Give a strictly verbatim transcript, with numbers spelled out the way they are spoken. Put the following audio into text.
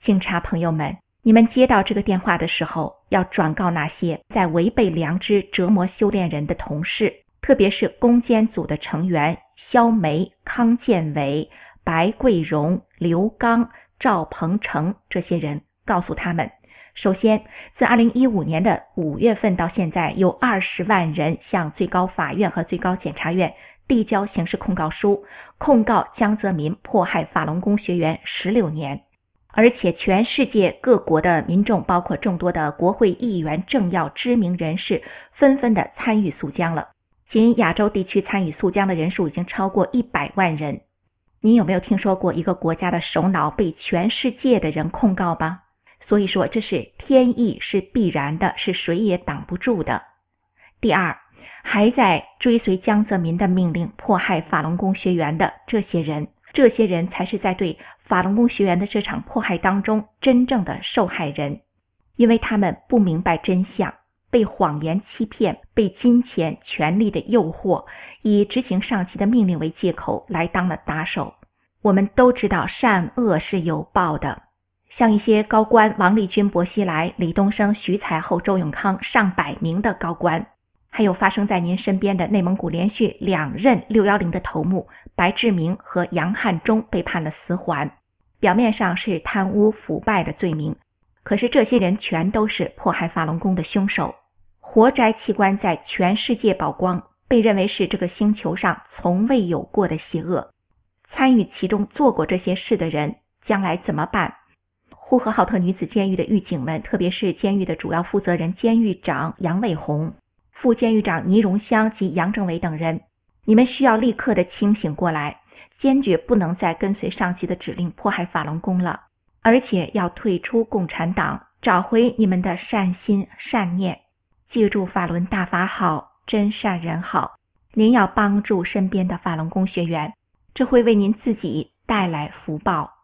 警察朋友们，你们接到这个电话的时候，要转告那些在违背良知折磨修炼人的同事，特别是攻坚组的成员肖梅、康建伟、白桂荣、刘刚、赵鹏程这些人，告诉他们，首先，自二零一五年的五月份到现在，有二十万人向最高法院和最高检察院递交刑事控告书，控告江泽民迫害法轮功学员十六年。而且全世界各国的民众，包括众多的国会议员、政要、知名人士，纷纷的参与诉江了。仅亚洲地区参与诉江的人数已经超过一百万人。你有没有听说过一个国家的首脑被全世界的人控告吧？所以说这是天意，是必然的，是谁也挡不住的。第二，还在追随江泽民的命令迫害法轮功学员的这些人，这些人才是在对法轮功学员的这场迫害当中真正的受害人，因为他们不明白真相，被谎言欺骗，被金钱、权力的诱惑，以执行上级的命令为借口来当了打手。我们都知道善恶是有报的，像一些高官王立军、薄熙来、李东生、徐才厚、周永康上百名的高官，还有发生在您身边的内蒙古连续两任六一零的头目白志明和杨汉忠被判了死缓，表面上是贪污腐败的罪名，可是这些人全都是迫害法轮功的凶手。活摘器官在全世界曝光，被认为是这个星球上从未有过的邪恶。参与其中做过这些事的人将来怎么办？呼和浩特女子监狱的狱警们，特别是监狱的主要负责人监狱长杨卫红、副监狱长倪荣香及杨政伟等人，你们需要立刻的清醒过来，坚决不能再跟随上级的指令迫害法轮功了，而且要退出共产党，找回你们的善心善念。记住法轮大法好，真善人好，您要帮助身边的法轮功学员，这会为您自己带来福报。